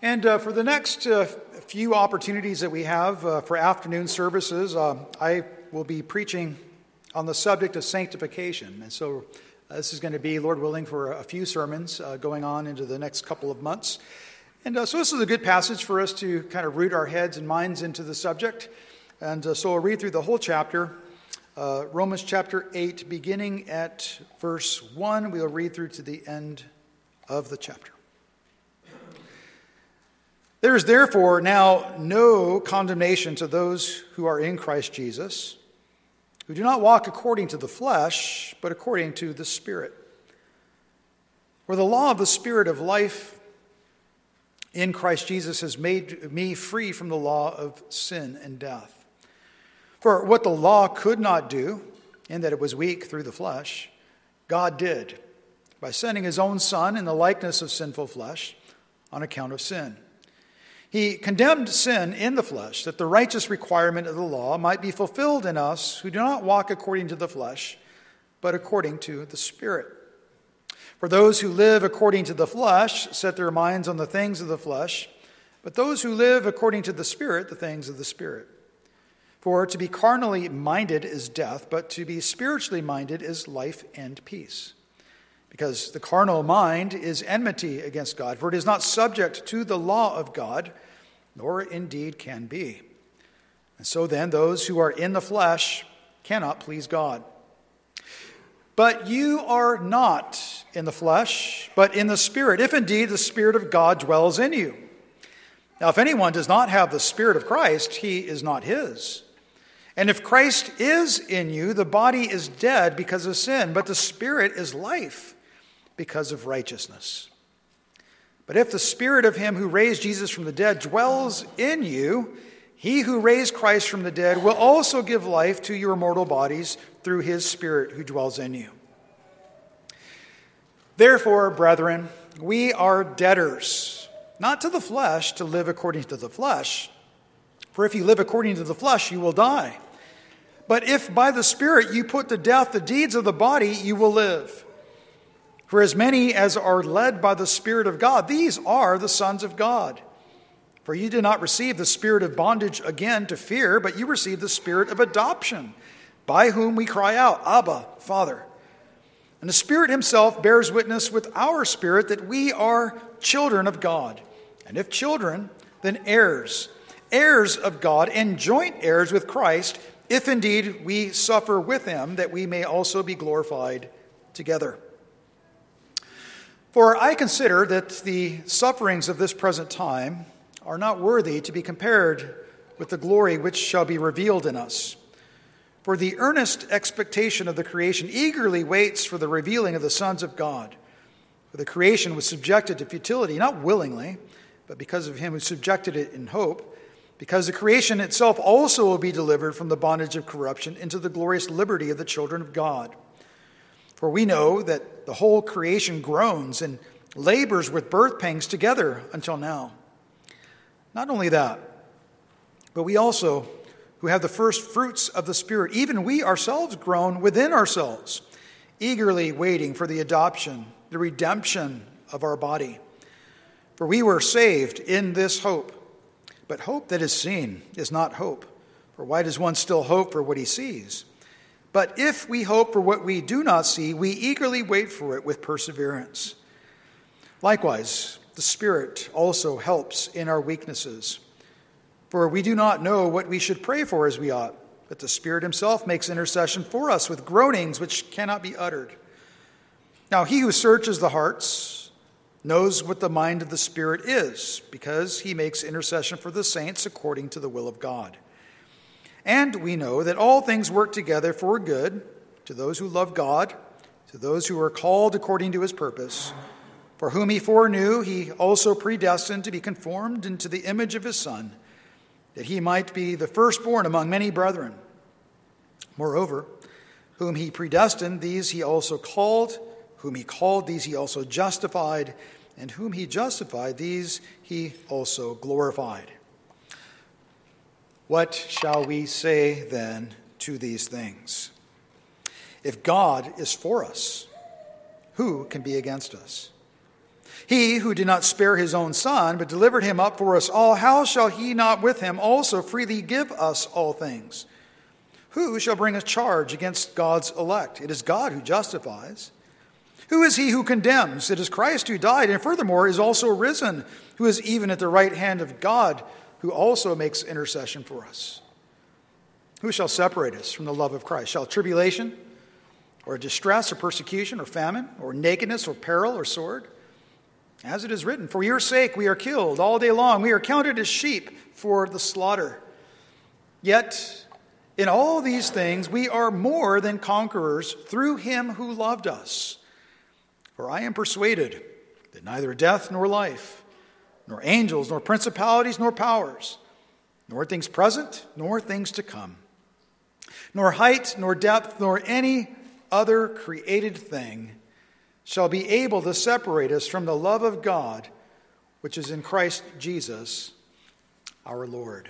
And for the next few opportunities that we have for afternoon services, I will be preaching on the subject of sanctification. And so this is going to be, Lord willing, for a few sermons going on into the next couple of months. And so this is a good passage for us to kind of root our heads and minds into the subject. And so I'll read through the whole chapter, Romans chapter 8, beginning at verse 1. We'll read through to the end of the chapter. There is therefore now no condemnation to those who are in Christ Jesus, who do not walk according to the flesh, but according to the Spirit. For the law of the Spirit of life in Christ Jesus has made me free from the law of sin and death. For what the law could not do, in that it was weak through the flesh, God did, by sending his own Son in the likeness of sinful flesh on account of sin. He condemned sin in the flesh, that the righteous requirement of the law might be fulfilled in us who do not walk according to the flesh, but according to the Spirit. For those who live according to the flesh set their minds on the things of the flesh, but those who live according to the Spirit, the things of the Spirit. For to be carnally minded is death, but to be spiritually minded is life and peace. Because the carnal mind is enmity against God, for it is not subject to the law of God, nor indeed can be. And so then those who are in the flesh cannot please God. But you are not in the flesh, but in the Spirit, if indeed the Spirit of God dwells in you. Now if anyone does not have the Spirit of Christ, he is not his. And if Christ is in you, the body is dead because of sin, but the Spirit is life because of righteousness. But if the Spirit of him who raised Jesus from the dead dwells in you, he who raised Christ from the dead will also give life to your mortal bodies through his Spirit who dwells in you. Therefore, brethren, we are debtors, not to the flesh, to live according to the flesh. For if you live according to the flesh, you will die. But if by the Spirit you put to death the deeds of the body, you will live. For as many as are led by the Spirit of God, these are the sons of God. For you did not receive the spirit of bondage again to fear, but you received the Spirit of adoption, by whom we cry out, Abba, Father. And the Spirit himself bears witness with our spirit that we are children of God. And if children, then heirs, heirs of God, and joint heirs with Christ, if indeed we suffer with him, that we may also be glorified together. For I consider that the sufferings of this present time are not worthy to be compared with the glory which shall be revealed in us. For the earnest expectation of the creation eagerly waits for the revealing of the sons of God. For the creation was subjected to futility, not willingly, but because of him who subjected it in hope, because the creation itself also will be delivered from the bondage of corruption into the glorious liberty of the children of God. For we know that the whole creation groans and labors with birth pangs together until now. Not only that, but we also, who have the first fruits of the Spirit, even we ourselves groan within ourselves, eagerly waiting for the adoption, the redemption of our body. For we were saved in this hope. But hope that is seen is not hope. For why does one still hope for what he sees? But if we hope for what we do not see, we eagerly wait for it with perseverance. Likewise, the Spirit also helps in our weaknesses. For we do not know what we should pray for as we ought, but the Spirit himself makes intercession for us with groanings which cannot be uttered. Now he who searches the hearts knows what the mind of the Spirit is, because he makes intercession for the saints according to the will of God. And we know that all things work together for good to those who love God, to those who are called according to his purpose. For whom he foreknew, he also predestined to be conformed into the image of his Son, that he might be the firstborn among many brethren. Moreover, whom he predestined, these he also called. Whom he called, these he also justified. And whom he justified, these he also glorified. What shall we say then to these things? If God is for us, who can be against us? He who did not spare his own Son, but delivered him up for us all, how shall he not with him also freely give us all things? Who shall bring a charge against God's elect? It is God who justifies. Who is he who condemns? It is Christ who died, and furthermore is also risen, who is even at the right hand of God, who also makes intercession for us. Who shall separate us from the love of Christ? Shall tribulation, or distress, or persecution, or famine, or nakedness, or peril, or sword? As it is written, for your sake we are killed all day long. We are counted as sheep for the slaughter. Yet in all these things we are more than conquerors through him who loved us. For I am persuaded that neither death nor life, nor angels, nor principalities, nor powers, nor things present, nor things to come, nor height, nor depth, nor any other created thing shall be able to separate us from the love of God, which is in Christ Jesus our Lord.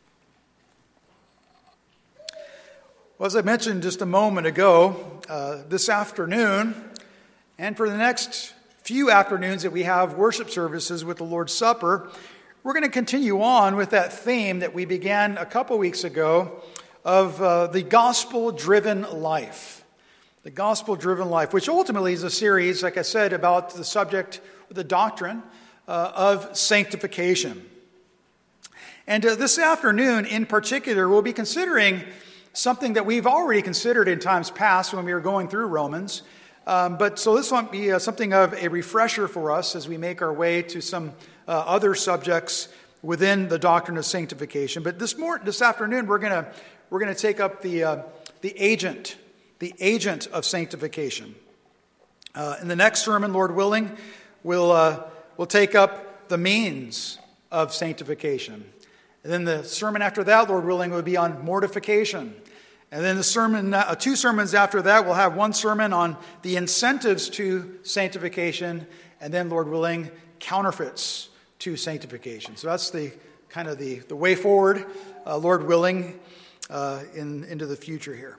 Well, as I mentioned just a moment ago, this afternoon, and for the next few afternoons that we have worship services with the Lord's Supper, we're going to continue on with that theme that we began a couple weeks ago of the gospel-driven life. The gospel-driven life, which ultimately is a series, like I said, about the subject, the doctrine of sanctification. And this afternoon, in particular, we'll be considering something that we've already considered in times past when we were going through Romans. But so this won't be something of a refresher for us as we make our way to some other subjects within the doctrine of sanctification. But this afternoon, we're going to take up the agent of sanctification. In the next sermon, Lord willing, we'll take up the means of sanctification. And then the sermon after that, Lord willing, will be on mortification. And then the two sermons after that, we'll have one sermon on the incentives to sanctification, and then, Lord willing, counterfeits to sanctification. So that's the kind of the way forward, Lord willing, into the future here.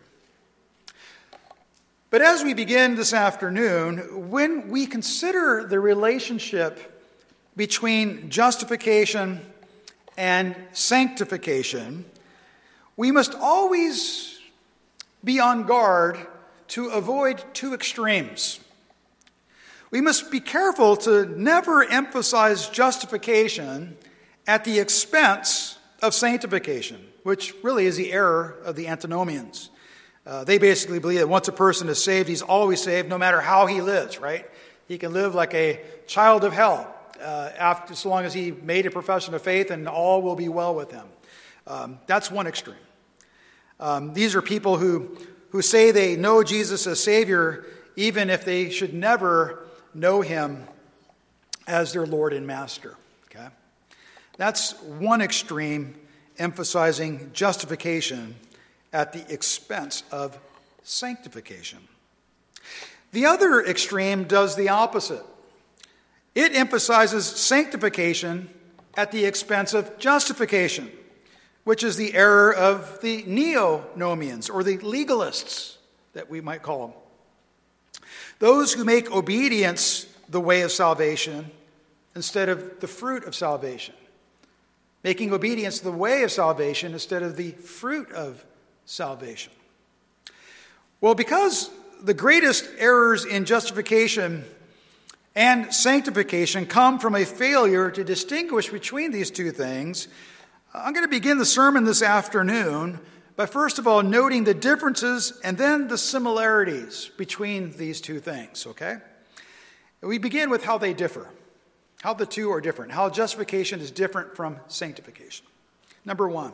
But as we begin this afternoon, when we consider the relationship between justification and sanctification, we must always be on guard to avoid two extremes. We must be careful to never emphasize justification at the expense of sanctification, which really is the error of the antinomians. They basically believe that once a person is saved, he's always saved no matter how he lives, right? He can live like a child of hell so long as he made a profession of faith, and all will be well with him. That's one extreme. These are people who say they know Jesus as Savior even if they should never know him as their Lord and Master. Okay? That's one extreme, emphasizing justification at the expense of sanctification. The other extreme does the opposite. It emphasizes sanctification at the expense of justification, which is the error of the neo-nomians, or the legalists that we might call them. Those who make obedience the way of salvation instead of the fruit of salvation. Making obedience the way of salvation instead of the fruit of salvation. Well, because the greatest errors in justification and sanctification come from a failure to distinguish between these two things, I'm going to begin the sermon this afternoon by first of all noting the differences and then the similarities between these two things, okay? We begin with how they differ, how the two are different, how justification is different from sanctification. Number one,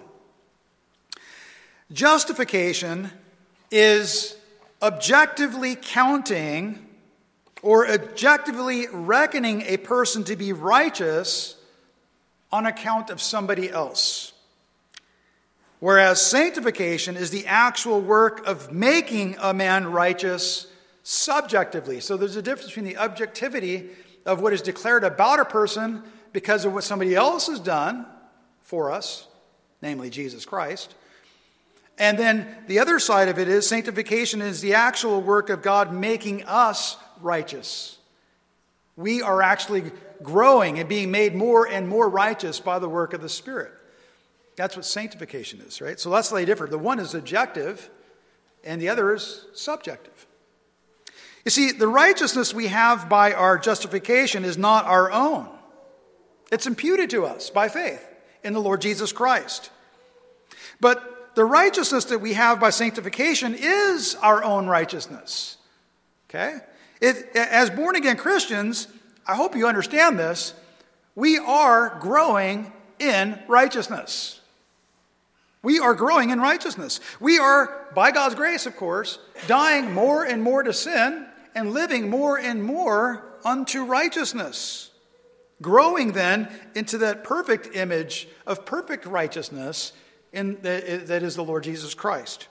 justification is objectively counting or objectively reckoning a person to be righteous on account of somebody else. Whereas sanctification is the actual work of making a man righteous subjectively. So there's a difference between the objectivity of what is declared about a person because of what somebody else has done for us, namely Jesus Christ. And then the other side of it is sanctification is the actual work of God making us righteous We are actually growing and being made more and more righteous by the work of the Spirit. That's what sanctification is, right? So that's slightly different. The one is objective, and the other is subjective. You see, the righteousness we have by our justification is not our own. It's imputed to us by faith in the Lord Jesus Christ. But the righteousness that we have by sanctification is our own righteousness. Okay? As born-again Christians, I hope you understand this, we are growing in righteousness. We are growing in righteousness. We are, by God's grace, of course, dying more and more to sin and living more and more unto righteousness. Growing then into that perfect image of perfect righteousness that is the Lord Jesus Christ.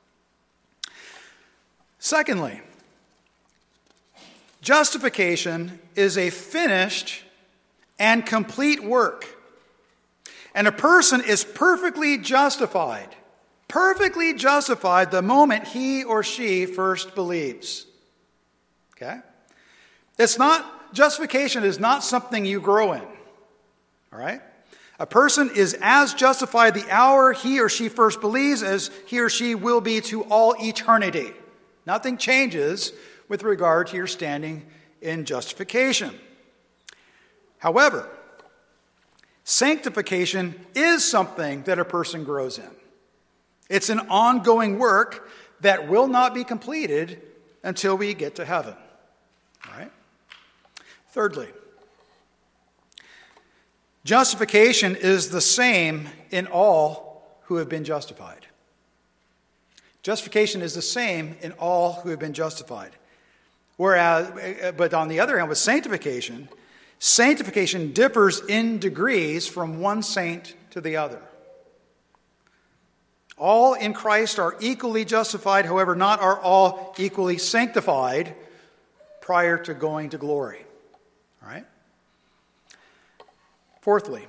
Secondly, justification is a finished and complete work. And a person is perfectly justified the moment he or she first believes. Okay? Justification is not something you grow in. All right? A person is as justified the hour he or she first believes as he or she will be to all eternity. Nothing changes with regard to your standing in justification. However, sanctification is something that a person grows in. It's an ongoing work that will not be completed until we get to heaven. All right? Thirdly, justification is the same in all who have been justified. Justification is the same in all who have been justified. But on the other hand, with sanctification differs in degrees from one saint to the other. All in Christ are equally justified, however, not are all equally sanctified prior to going to glory. All right? Fourthly,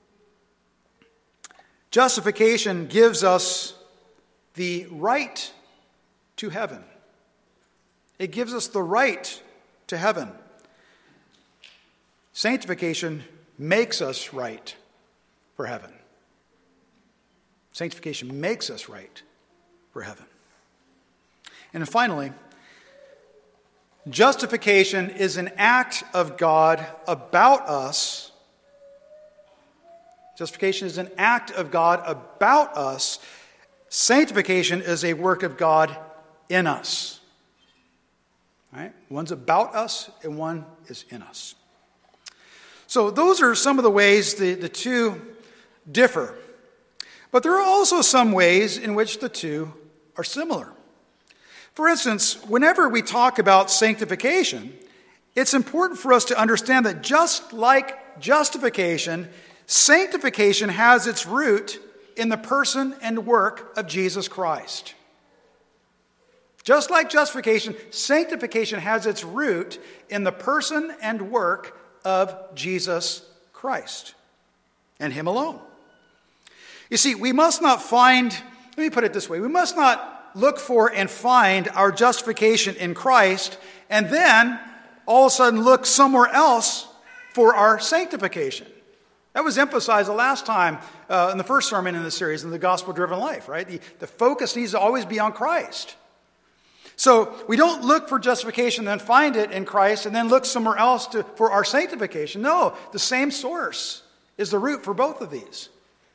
justification gives us the right to heaven. It gives us the right to heaven. Sanctification makes us right for heaven. Sanctification makes us right for heaven. And finally, justification is an act of God about us. Justification is an act of God about us. Sanctification is a work of God in us. Right? One's about us and one is in us. So those are some of the ways the two differ. But there are also some ways in which the two are similar. For instance, whenever we talk about sanctification, it's important for us to understand that just like justification, sanctification has its root in the person and work of Jesus Christ. Just like justification, sanctification has its root in the person and work of Jesus Christ and Him alone. You see, we must not find, let me put it this way, we must not look for and find our justification in Christ and then all of a sudden look somewhere else for our sanctification. That was emphasized the last time in the first sermon in the series, in the Gospel-Driven Life, right? The focus needs to always be on Christ. So we don't look for justification and then find it in Christ and then look somewhere else for our sanctification. No, the same source is the root for both of these.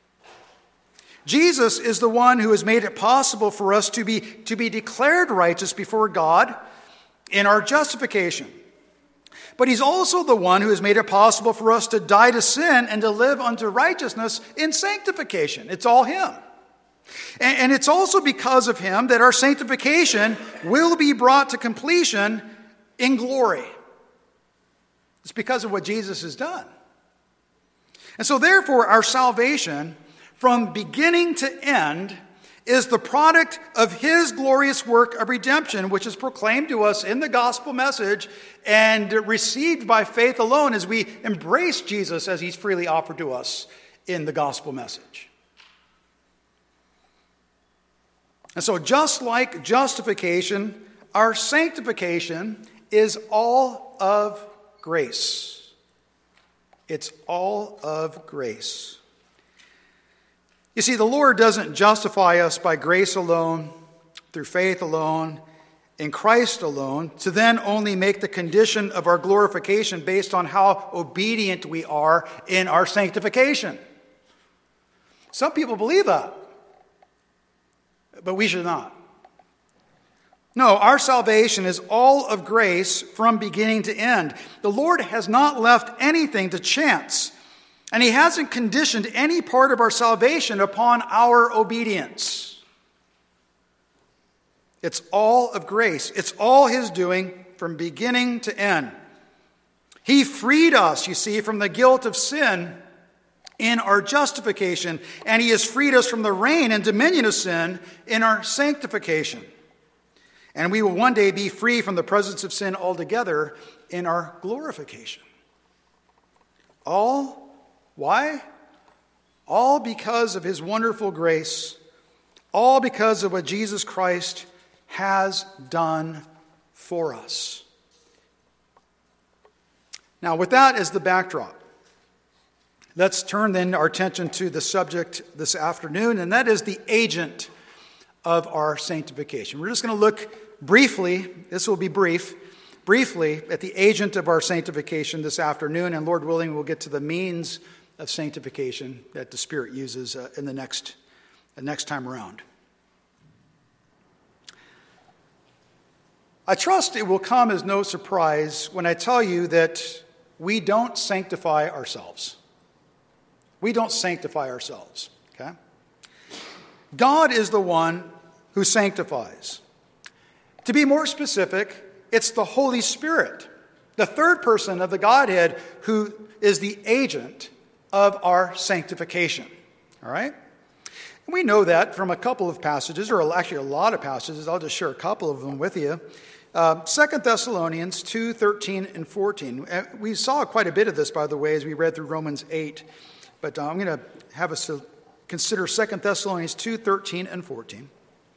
Jesus is the one who has made it possible for us to be declared righteous before God in our justification. But He's also the one who has made it possible for us to die to sin and to live unto righteousness in sanctification. It's all Him. And it's also because of Him that our sanctification will be brought to completion in glory. It's because of what Jesus has done. And so therefore, our salvation from beginning to end is the product of His glorious work of redemption, which is proclaimed to us in the gospel message and received by faith alone as we embrace Jesus as He's freely offered to us in the gospel message. And so just like justification, our sanctification is all of grace. It's all of grace. You see, the Lord doesn't justify us by grace alone, through faith alone, in Christ alone, to then only make the condition of our glorification based on how obedient we are in our sanctification. Some people believe that, but we should not. No, our salvation is all of grace from beginning to end. The Lord has not left anything to chance, and He hasn't conditioned any part of our salvation upon our obedience. It's all of grace. It's all His doing from beginning to end. He freed us, you see, from the guilt of sin in our justification, and He has freed us from the reign and dominion of sin in our sanctification. And we will one day be free from the presence of sin altogether in our glorification. All, why? All because of His wonderful grace, all because of what Jesus Christ has done for us. Now, with that as the backdrop, let's turn then our attention to the subject this afternoon, and that is the agent of our sanctification. We're just going to look briefly, this will be briefly at the agent of our sanctification this afternoon, and Lord willing, we'll get to the means of sanctification that the Spirit uses in the next time around. I trust it will come as no surprise when I tell you that we don't sanctify ourselves. We don't sanctify ourselves, okay? God is the one who sanctifies. To be more specific, it's the Holy Spirit, the third person of the Godhead, who is the agent of our sanctification, all right? And we know that from a couple of passages, or actually a lot of passages. I'll just share a couple of them with you. 2 Thessalonians 2, 13 and 14. We saw quite a bit of this, by the way, as we read through Romans 8. But I'm going to have us to consider 2 Thessalonians 2, 13 and 14.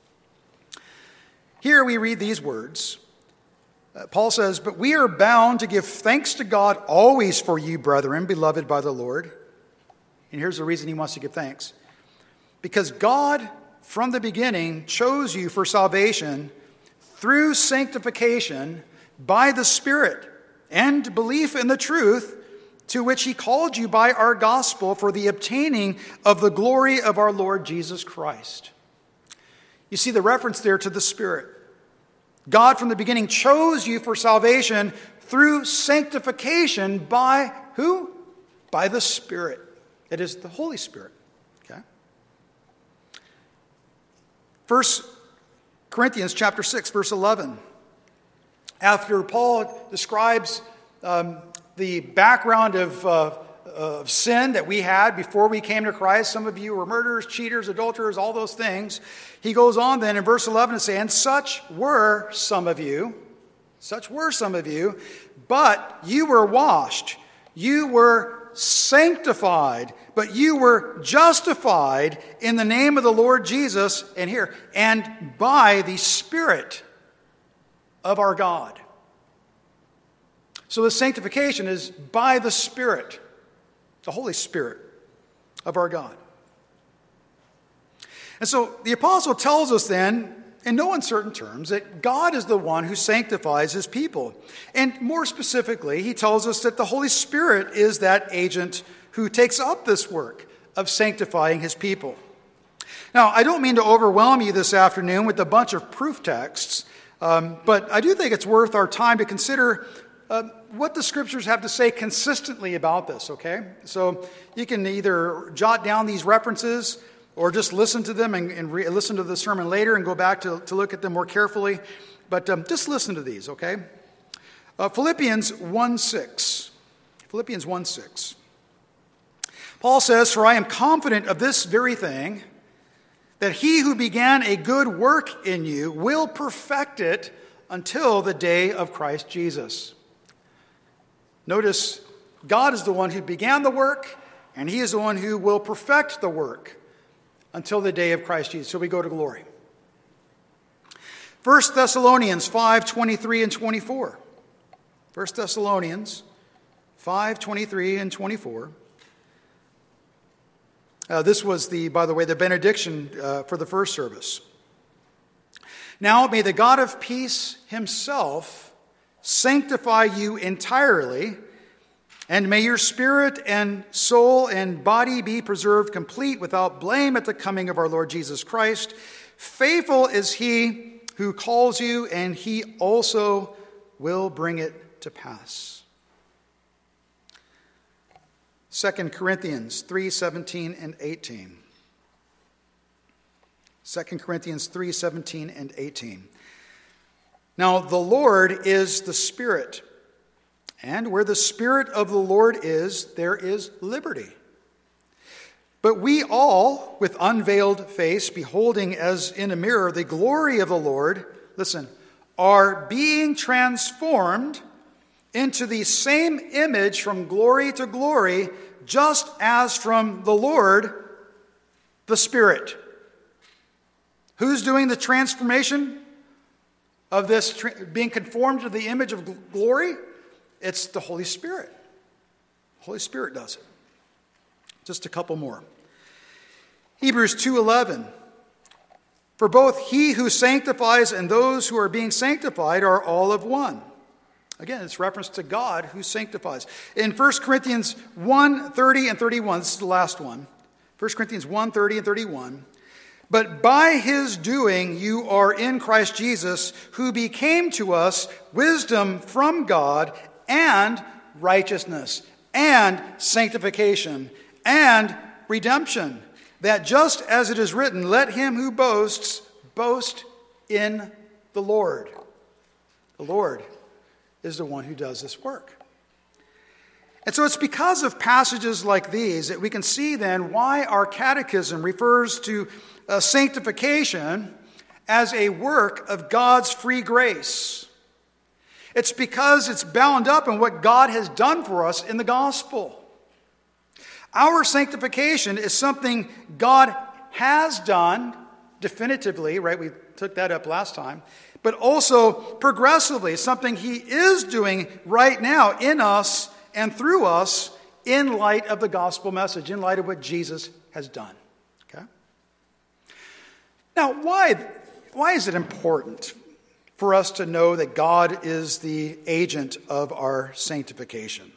Here we read these words. Paul says, "But we are bound to give thanks to God always for you, brethren, beloved by the Lord." And here's the reason he wants to give thanks. Because God, from the beginning, chose you for salvation through sanctification by the Spirit and belief in the truth to which He called you by our gospel for the obtaining of the glory of our Lord Jesus Christ. You see the reference there to the Spirit. God from the beginning chose you for salvation through sanctification by who? By the Spirit. It is the Holy Spirit. Okay? 1 Corinthians chapter 6, verse 11. After Paul describes the background of sin that we had before we came to Christ, some of you were murderers, cheaters, adulterers, all those things. He goes on then in verse 11 to say, "And such were some of you, but you were washed, you were sanctified, but you were justified in the name of the Lord Jesus," and here, "and by the Spirit of our God." So the sanctification is by the Spirit, the Holy Spirit of our God. And so the apostle tells us then, in no uncertain terms, that God is the one who sanctifies His people. And more specifically, he tells us that the Holy Spirit is that agent who takes up this work of sanctifying His people. Now, I don't mean to overwhelm you this afternoon with a bunch of proof texts, but I do think it's worth our time to consider what the Scriptures have to say consistently about this, okay? So you can either jot down these references or just listen to them and listen to the sermon later and go back to look at them more carefully. But just listen to these, okay? Philippians 1:6. Philippians 1:6. Paul says, "For I am confident of this very thing, that He who began a good work in you will perfect it until the day of Christ Jesus." Notice, God is the one who began the work, and He is the one who will perfect the work until the day of Christ Jesus. So we go to glory. 1 Thessalonians 5:23 and 24. 1 Thessalonians 5:23 and 24. This was, by the way, the benediction for the first service. Now may the God of peace himself sanctify you entirely, and may your spirit and soul and body be preserved complete without blame at the coming of our Lord Jesus Christ. Faithful is he who calls you, and he also will bring it to pass. 2 Corinthians 3:17 and 18. 2 Corinthians 3:17 and 18. Now the Lord is the Spirit, and where the Spirit of the Lord is, there is liberty. But we all, with unveiled face, beholding as in a mirror the glory of the Lord, listen, are being transformed into the same image from glory to glory, just as from the Lord, the Spirit. Who's doing the transformation of this, being conformed to the image of glory? It's the Holy Spirit. The Holy Spirit does it. Just a couple more. Hebrews 2:11. For both he who sanctifies and those who are being sanctified are all of one. Again, it's reference to God who sanctifies. In 1 Corinthians 1:30 and 31, this is the last one. 1 Corinthians 1:30 and 31. But by his doing you are in Christ Jesus, who became to us wisdom from God and righteousness and sanctification and redemption, that just as it is written, let him who boasts boast in the Lord. The Lord is the one who does this work. And so it's because of passages like these that we can see then why our catechism refers to sanctification as a work of God's free grace. It's because it's bound up in what God has done for us in the gospel. Our sanctification is something God has done definitively, right? We took that up last time. But also progressively, something he is doing right now in us and through us in light of the gospel message, in light of what Jesus has done. Okay? Now, why is it important for us to know that God is the agent of our sanctification?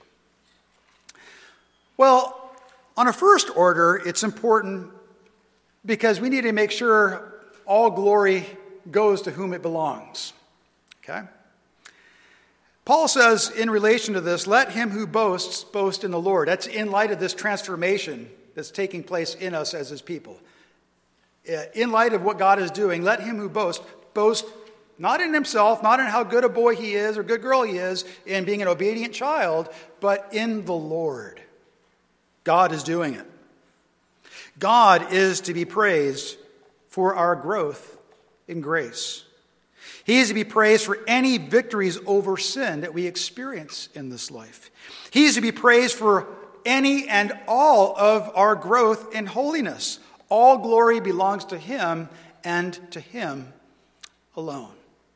Well, on a first order, it's important because we need to make sure all glory goes to whom it belongs. Okay? Paul says in relation to this, let him who boasts boast in the Lord. That's in light of this transformation that's taking place in us as his people. In light of what God is doing, let him who boasts boast not in himself, not in how good a boy he is or good girl he is in being an obedient child, but in the Lord. God is doing it. God is to be praised for our growth in grace. He is to be praised for any victories over sin that we experience in this life. He is to be praised for any and all of our growth in holiness. All glory belongs to him and to him alone.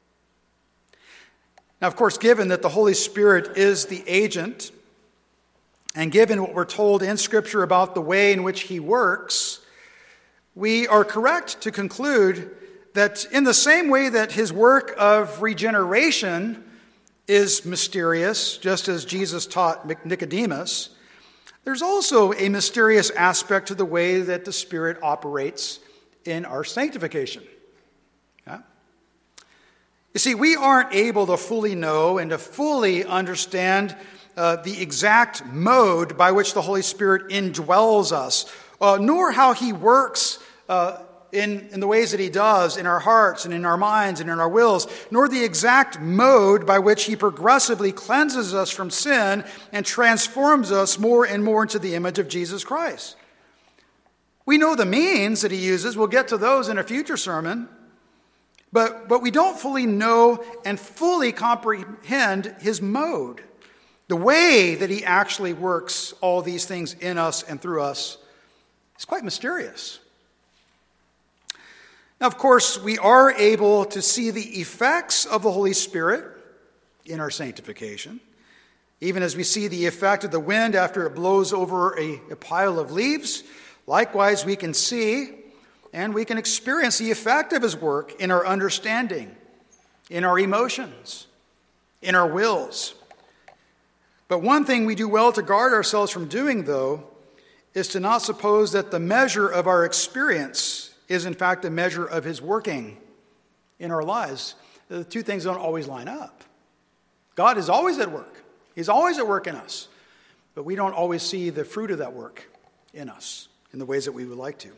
Now, of course, given that the Holy Spirit is the agent, and given what we're told in Scripture about the way in which he works, we are correct to conclude that in the same way that his work of regeneration is mysterious, just as Jesus taught Nicodemus, there's also a mysterious aspect to the way that the Spirit operates in our sanctification. Yeah? You see, we aren't able to fully know and to fully understand the exact mode by which the Holy Spirit indwells us, nor how he works in the ways that he does in our hearts and in our minds and in our wills, nor the exact mode by which he progressively cleanses us from sin and transforms us more and more into the image of Jesus Christ. We know the means that he uses. We'll get to those in a future sermon. But we don't fully know and fully comprehend his mode. The way that he actually works all these things in us and through us is quite mysterious. Now, of course, we are able to see the effects of the Holy Spirit in our sanctification. Even as we see the effect of the wind after it blows over a pile of leaves, likewise we can see and we can experience the effect of his work in our understanding, in our emotions, in our wills. But one thing we do well to guard ourselves from doing, though, is to not suppose that the measure of our experience is in fact a measure of his working in our lives. The two things don't always line up. God is always at work. He's always at work in us. But we don't always see the fruit of that work in us in the ways that we would like to.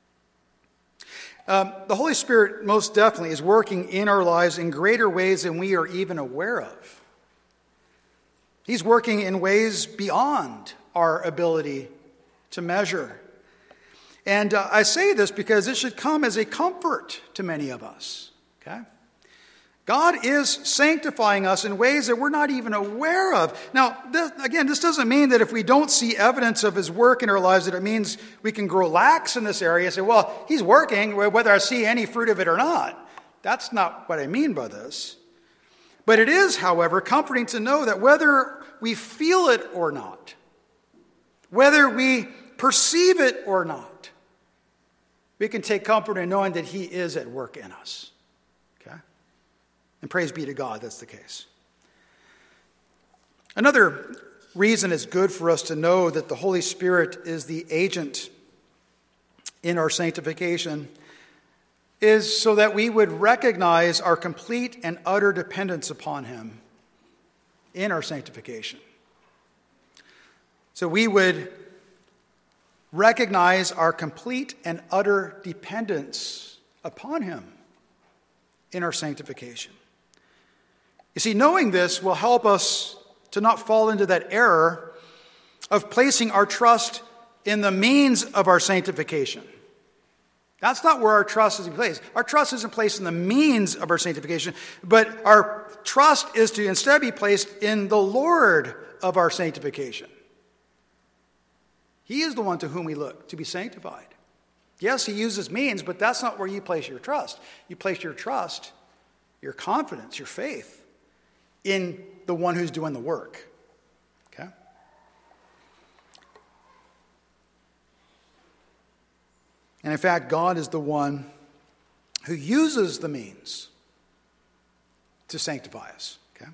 The Holy Spirit most definitely is working in our lives in greater ways than we are even aware of. He's working in ways beyond our ability to measure. And I say this because it should come as a comfort to many of us. Okay? God is sanctifying us in ways that we're not even aware of. Now, this doesn't mean that if we don't see evidence of his work in our lives, that it means we can grow lax in this area and say, well, he's working, whether I see any fruit of it or not. That's not what I mean by this. But it is, however, comforting to know that whether we feel it or not, whether we perceive it or not, we can take comfort in knowing that he is at work in us. Okay? And praise be to God, that's the case. Another reason it's good for us to know that the Holy Spirit is the agent in our sanctification is so that we would recognize our complete and utter dependence upon him in our sanctification. So we would recognize our complete and utter dependence upon him in our sanctification. You see, knowing this will help us to not fall into that error of placing our trust in the means of our sanctification. That's not where our trust is placed. Our trust isn't placed in the means of our sanctification, but our trust is to instead be placed in the Lord of our sanctification. He is the one to whom we look to be sanctified. Yes, he uses means, but that's not where you place your trust. You place your trust, your confidence, your faith in the one who's doing the work. Okay? And in fact, God is the one who uses the means to sanctify us. Okay?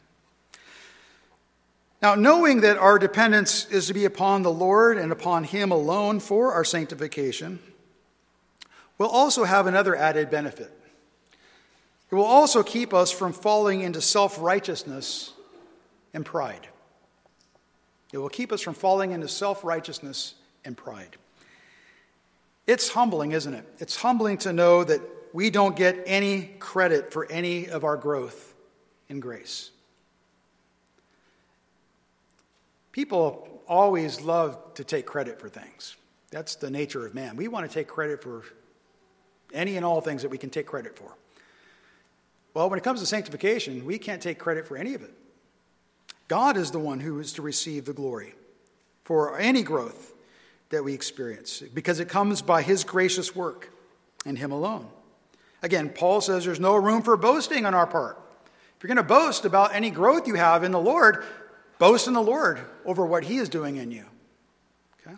Now, knowing that our dependence is to be upon the Lord and upon him alone for our sanctification, will also have another added benefit. It will also keep us from falling into self-righteousness and pride. It will keep us from falling into self-righteousness and pride. It's humbling, isn't it? It's humbling to know that we don't get any credit for any of our growth in grace. People always love to take credit for things. That's the nature of man. We want to take credit for any and all things that we can take credit for. Well, when it comes to sanctification, we can't take credit for any of it. God is the one who is to receive the glory for any growth that we experience, because it comes by his gracious work and him alone. Again, Paul says there's no room for boasting on our part. If you're going to boast about any growth you have in the Lord, boast in the Lord over what he is doing in you. Okay?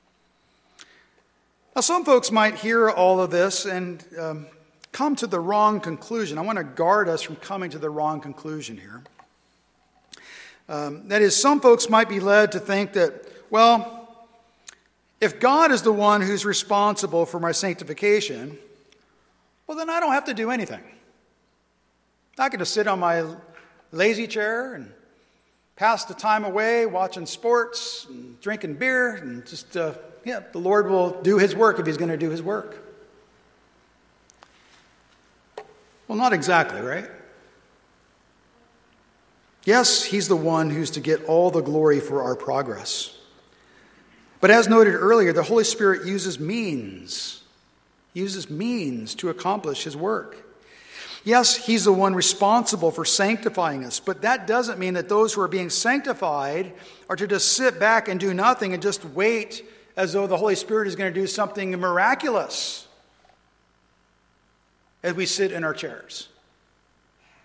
Now, some folks might hear all of this and come to the wrong conclusion. I want to guard us from coming to the wrong conclusion here. That is, some folks might be led to think that, well, if God is the one who's responsible for my sanctification, well, then I don't have to do anything. I can just sit on my lazy chair and pass the time away watching sports and drinking beer and just, the Lord will do his work if he's going to do his work. Well, not exactly, right? Yes, he's the one who's to get all the glory for our progress. But as noted earlier, the Holy Spirit uses means to accomplish his work. Yes, he's the one responsible for sanctifying us, but that doesn't mean that those who are being sanctified are to just sit back and do nothing and just wait as though the Holy Spirit is going to do something miraculous as we sit in our chairs.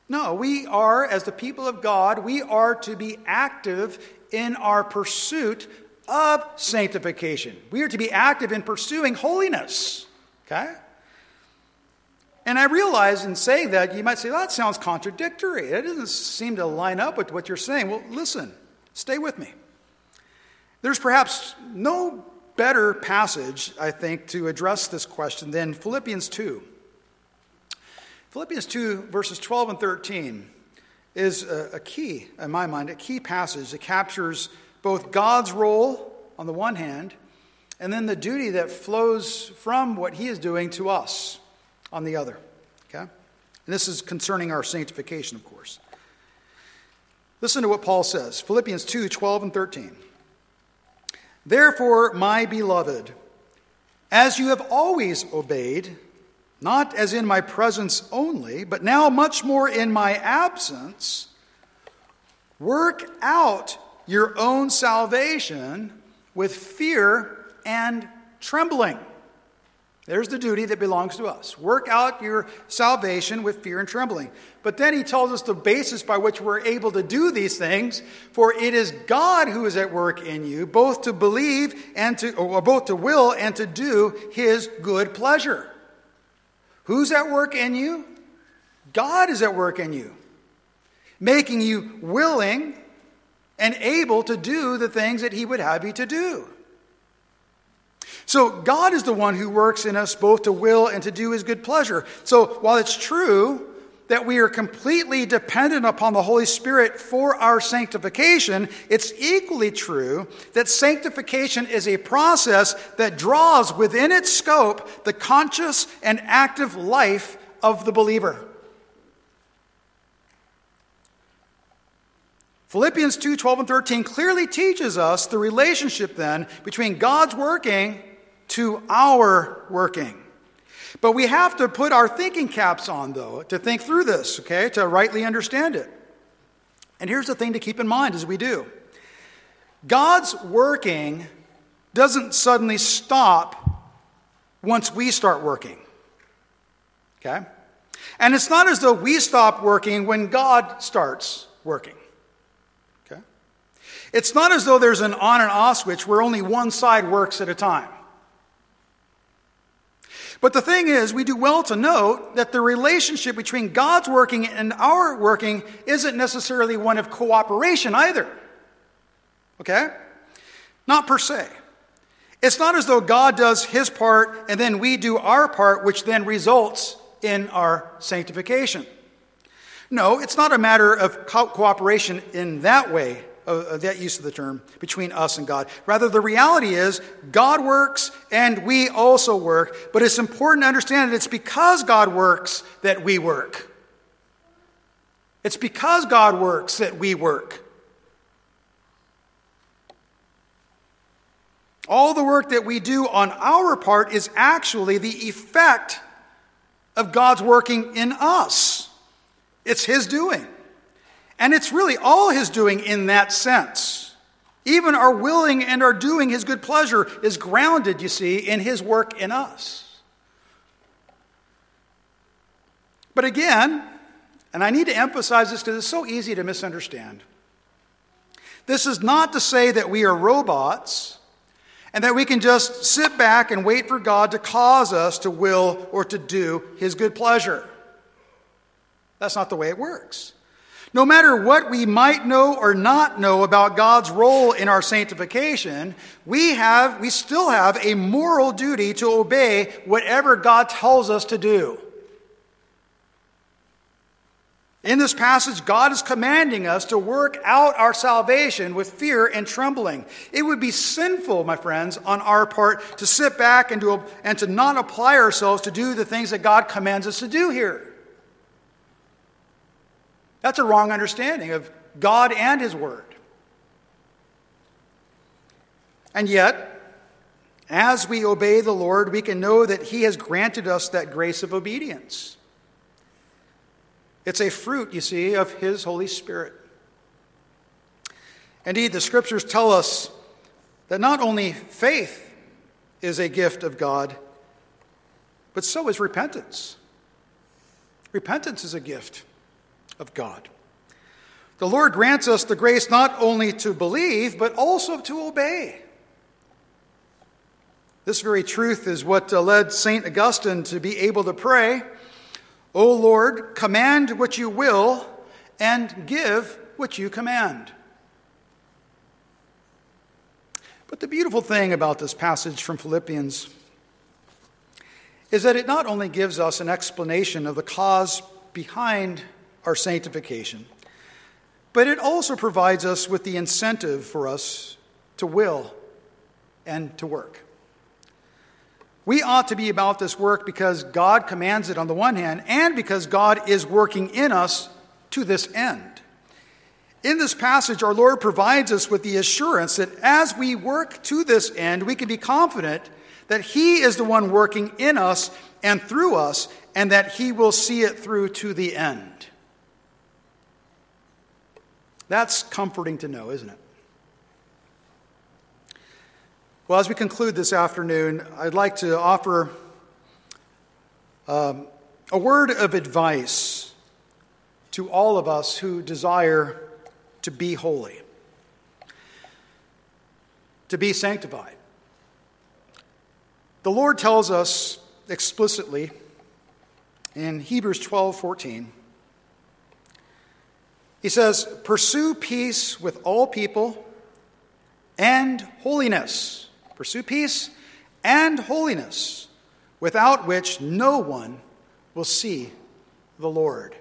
No, we are, as the people of God, we are to be active in our pursuit of sanctification. We are to be active in pursuing holiness. Okay? And I realize in saying that, you might say, well, that sounds contradictory. It doesn't seem to line up with what you're saying. Well, listen, stay with me. There's perhaps no better passage, I think, to address this question than Philippians 2. Philippians 2, verses 12 and 13 is a key, in my mind, a key passage that captures both God's role on the one hand, and then the duty that flows from what he is doing to us on the other. Okay? And this is concerning our sanctification, of course. Listen to what Paul says, Philippians 2, 12 and 13. Therefore, my beloved, as you have always obeyed, not as in my presence only, but now much more in my absence, work out your own salvation with fear and trembling. There's the duty that belongs to us. Work out your salvation with fear and trembling. But then he tells us the basis by which we're able to do these things. For it is God who is at work in you, both to believe and both to will and to do his good pleasure. Who's at work in you? God is at work in you, making you willing and able to do the things that he would have you to do. So God is the one who works in us both to will and to do his good pleasure. So while it's true that we are completely dependent upon the Holy Spirit for our sanctification, it's equally true that sanctification is a process that draws within its scope the conscious and active life of the believer. Philippians 2, 12 and 13 clearly teaches us the relationship then between God's working to our working. But we have to put our thinking caps on, though, to think through this, okay, to rightly understand it. And here's the thing to keep in mind as we do. God's working doesn't suddenly stop once we start working, okay? And it's not as though we stop working when God starts working. Okay? It's not as though there's an on and off switch where only one side works at a time. But the thing is, we do well to note that the relationship between God's working and our working isn't necessarily one of cooperation either. Okay? Not per se. It's not as though God does his part and then we do our part, which then results in our sanctification. No, it's not a matter of cooperation in that way, that use of the term, between us and God. Rather, the reality is God works and we also work, but it's important to understand that it's because God works that we work. It's because God works that we work. All the work that we do on our part is actually the effect of God's working in us. It's his doing. And it's really all his doing in that sense. Even our willing and our doing his good pleasure is grounded, you see, in his work in us. But again, and I need to emphasize this because it's so easy to misunderstand, this is not to say that we are robots and that we can just sit back and wait for God to cause us to will or to do his good pleasure. That's not the way it works. No matter what we might know or not know about God's role in our sanctification, we still have a moral duty to obey whatever God tells us to do. In this passage, God is commanding us to work out our salvation with fear and trembling. It would be sinful, my friends, on our part to sit back and to not apply ourselves to do the things that God commands us to do here. That's a wrong understanding of God and his word. And yet, as we obey the Lord, we can know that he has granted us that grace of obedience. It's a fruit, you see, of his Holy Spirit. Indeed, the scriptures tell us that not only faith is a gift of God, but so is repentance. Repentance is a gift of God. The Lord grants us the grace not only to believe, but also to obey. This very truth is what led St. Augustine to be able to pray, "O Lord, command what you will, and give what you command." But the beautiful thing about this passage from Philippians is that it not only gives us an explanation of the cause behind our sanctification, but it also provides us with the incentive for us to will and to work. We ought to be about this work because God commands it on the one hand, and because God is working in us to this end. In this passage, our Lord provides us with the assurance that as we work to this end, we can be confident that He is the one working in us and through us, and that He will see it through to the end. That's comforting to know, isn't it? Well, as we conclude this afternoon, I'd like to offer a word of advice to all of us who desire to be holy, to be sanctified. The Lord tells us explicitly in Hebrews 12:14, He says, "Pursue peace with all people and holiness." Pursue peace and holiness, without which no one will see the Lord.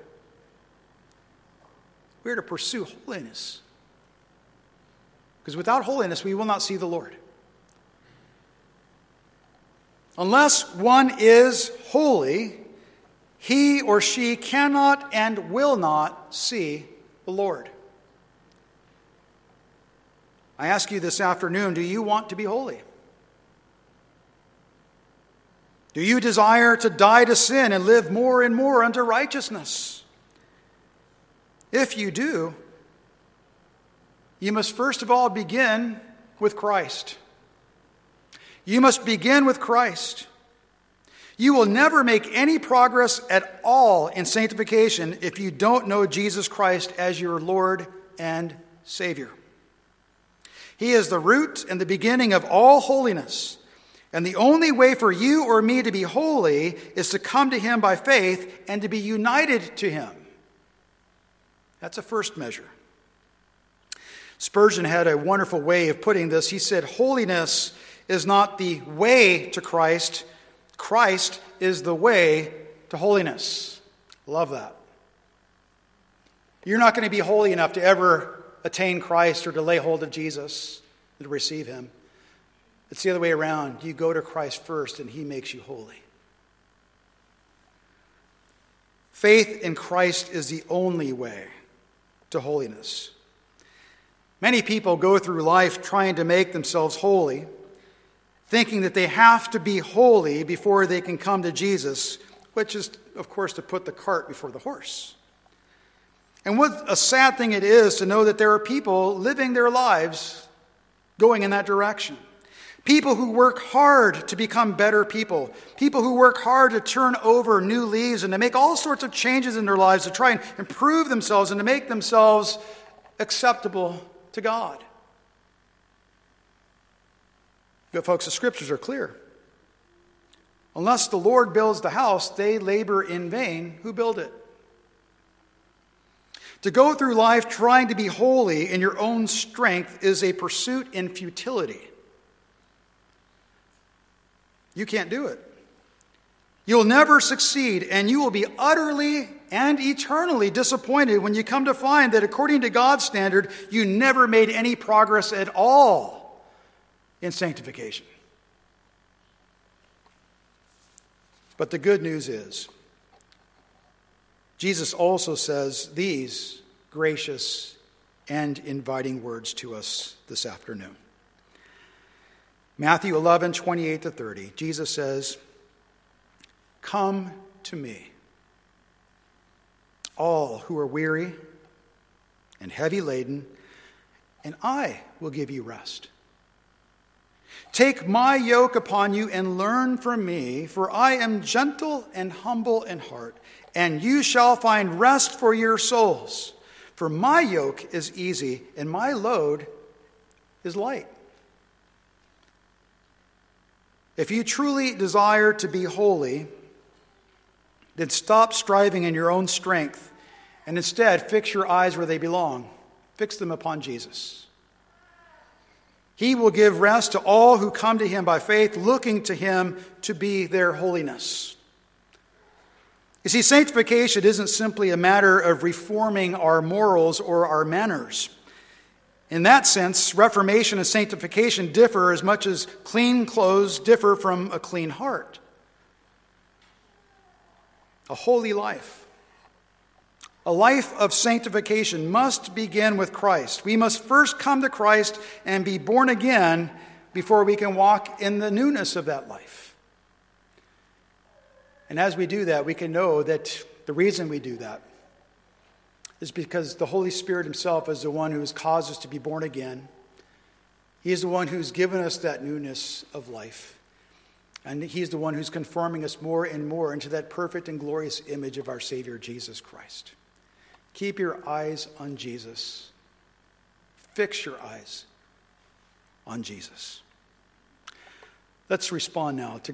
We're to pursue holiness, because without holiness we will not see the Lord. Unless one is holy, he or she cannot and will not see the Lord. I ask you this afternoon, do you want to be holy? Do you desire to die to sin and live more and more unto righteousness? If you do, you must first of all begin with Christ. You must begin with Christ. You will never make any progress at all in sanctification if you don't know Jesus Christ as your Lord and Savior. He is the root and the beginning of all holiness. And the only way for you or me to be holy is to come to Him by faith and to be united to Him. That's a first measure. Spurgeon had a wonderful way of putting this. He said, holiness is not the way to Christ. Christ is the way to holiness. Love that. You're not going to be holy enough to ever attain Christ or to lay hold of Jesus and to receive Him. It's the other way around. You go to Christ first and He makes you holy. Faith in Christ is the only way to holiness. Many people go through life trying to make themselves holy, thinking that they have to be holy before they can come to Jesus, which is, of course, to put the cart before the horse. And what a sad thing it is to know that there are people living their lives going in that direction. People who work hard to become better people. People who work hard to turn over new leaves and to make all sorts of changes in their lives to try and improve themselves and to make themselves acceptable to God. But folks, the scriptures are clear. Unless the Lord builds the house, they labor in vain who build it. To go through life trying to be holy in your own strength is a pursuit in futility. You can't do it. You'll never succeed, and you will be utterly and eternally disappointed when you come to find that according to God's standard, you never made any progress at all in sanctification. But the good news is, Jesus also says these gracious and inviting words to us this afternoon. Matthew 11:28-30, Jesus says, "Come to me, all who are weary and heavy laden, and I will give you rest. Take my yoke upon you and learn from me, for I am gentle and humble in heart, and you shall find rest for your souls. For my yoke is easy and my load is light. If you truly desire to be holy, then stop striving in your own strength and instead fix your eyes where they belong. Fix them upon Jesus. He will give rest to all who come to him by faith, looking to him to be their holiness. You see, sanctification isn't simply a matter of reforming our morals or our manners. In that sense, reformation and sanctification differ as much as clean clothes differ from a clean heart. A holy life, a life of sanctification must begin with Christ. We must first come to Christ and be born again before we can walk in the newness of that life. And as we do that, we can know that the reason we do that is because the Holy Spirit himself is the one who has caused us to be born again. He is the one who's given us that newness of life. And he's the one who's conforming us more and more into that perfect and glorious image of our Savior, Jesus Christ. Keep your eyes on Jesus. Fix your eyes on Jesus. Let's respond now to